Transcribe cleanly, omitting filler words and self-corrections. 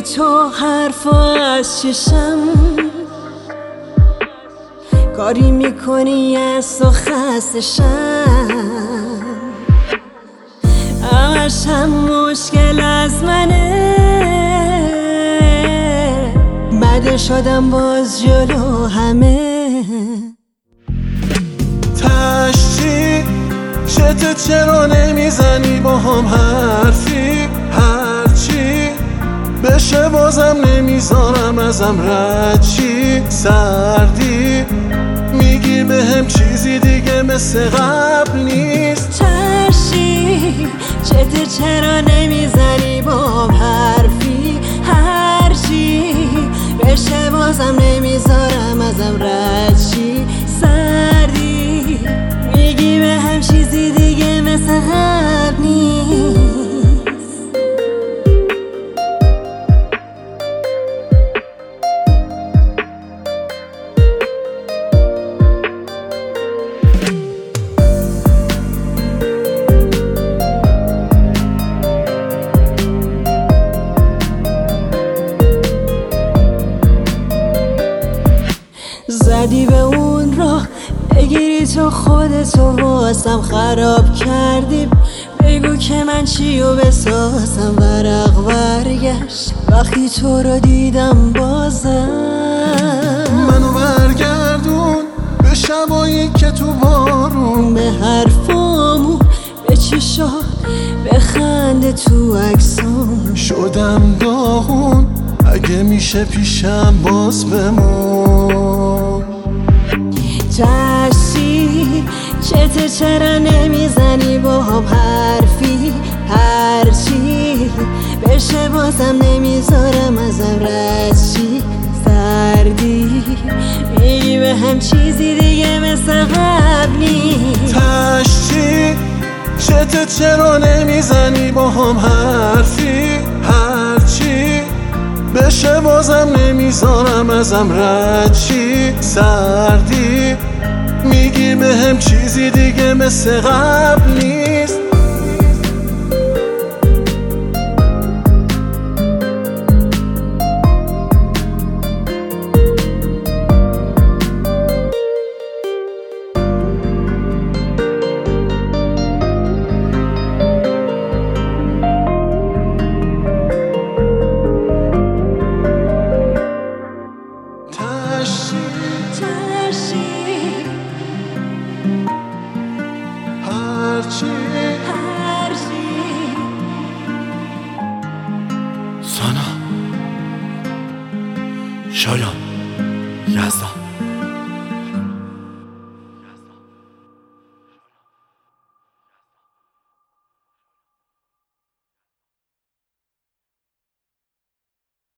تو حرفا از چشم کاری میکنی از تو خستشم همش هم مشکل از منه بده شدم باز جلو همه تشتی چته چرا نمیزنی با هم حرفی هرچی بشه بازم نمیذارم ازم ردچی سردی میگی به هم چیزی دیگه مثل قبل نیست تشتی چته چرا نمیزنی با هم حرفی هرچی بشه بازم نمیذارم ازم ردچی سردی میگی به هم چیزی دیگه مثل قبل نیست زدی به اون راه بگیری تو خودتو واسم خراب کردی بگو که من چیو بسازم ورق برگشت وقتی تو رو دیدم بازم منو برگردون به شبایی که تو بارون به حرفامون به چشات به خنده تو عکسام شدم داغون اگه میشه پیشم باز بمون تشتی چته چرا نمیزنی با هم حرفی هرچی بشه بازم نمیذارم ازم ردچی سردی میگی به هم چیزی دیگه مثل قبل نیست تشتی چته چرا نمیزنی با هم حرفی هرچی بشه بازم نمیذارم ازم ردچی سردی میگی به هم چیزی دیگه مثل قبل نیست سانا شایان یزدان